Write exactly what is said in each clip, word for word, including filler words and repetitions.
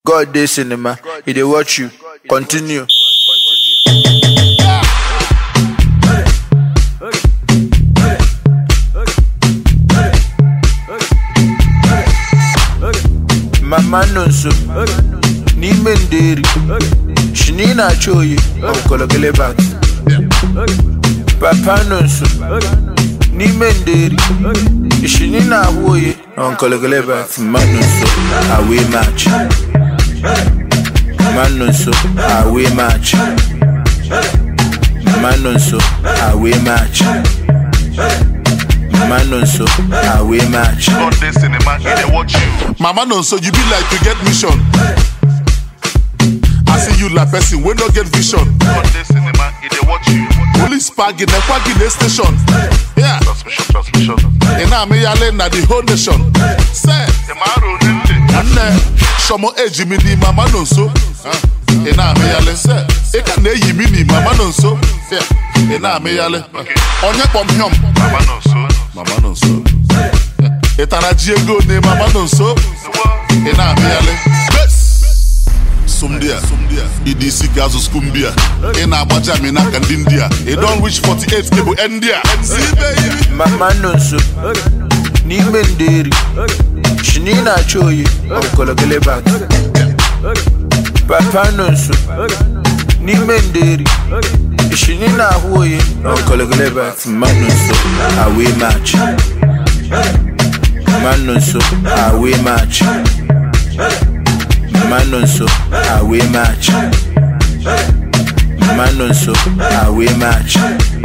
God dey cinema, he dey watch you. Continue. Mama nonso, ni menderi, shini na choye, onkologele bat. Papa nonso, ni menderi, shini na woye, onkologele bat. Manonso, away match. Manonso, away match. Manonso, away match. Manonso, away match. God dey cinema, he dey watch you. Mama Nonso, you be like you get mission. I see you like person we no get vision. God dey cinema, he dey watch you. Police park in the park in the station. Yeah. Transmission, transmission. And now me yale na the whole nation. Say, Tomorrow, nente. Anne, shomo eji mi ni Mama Nonso. And now me yale say, eka ne yi mi ni Mama Nonso. Yeah. And now me yale. Onye pom hyom. Mama Nonso. Mama Nonso. Etana Diego ne Mama Nonso. And now me yale. Sumdia, E D C gazo skumbia. Ena abaja me na kandindia. It don't reach forty-eight cable India. See baby. Mama nonso, ni menderi, shini na choye, onkologele bat. Papa nonso, ni menderi, shini na woye, onkologele bat. Manonso, away match. Manonso, away match. Manonso, away match. Manonso, away match.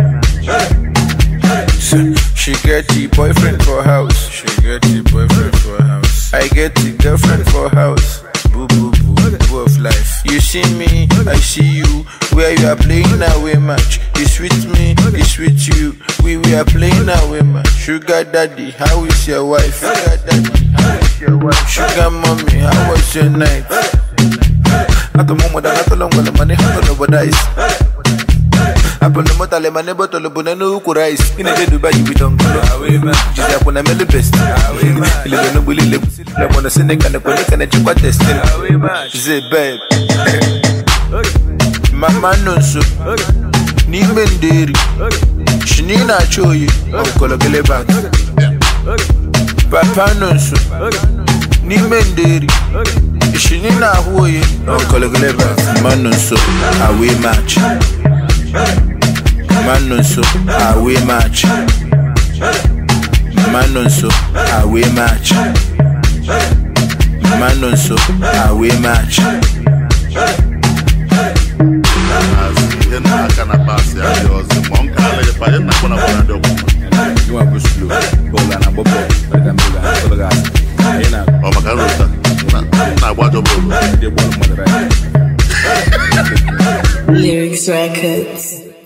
She get the boyfriend for house. She get the boyfriend for house. I get the girlfriend for house. Boo boo boo, boo of life. You see me, I see you. Where you are playing away match. It's with me, it's with you. We we are playing away match. Sugar daddy, how is your wife? Sugar daddy, how is your wife? Sugar mommy, how was your night? At the moment I got along with the money, how to nobody. Upon the motor, let my neighbor to the Bunano rice. In a day, Dubai, we don't go away, man. Just upon a melody best. Away, man. You will live. I want to send a kind of connect and a chip test. Away, man. Say, babe. Mama nonso, ni menderi, shini na choye, onkologele bat. Papa nonso, ni menderi, shini na woye, onkologele bat. Manonso, away match. Manonso, away match. Manonso, away match. Manonso, away match. you know I can't pass ya. The monk I let pa na kona kona do. You want to slow. Bola na bobo. Para cambiar todo gas. Aí na. O macarota. Na na guardo bolo. De bola moderada. Lyrics Records.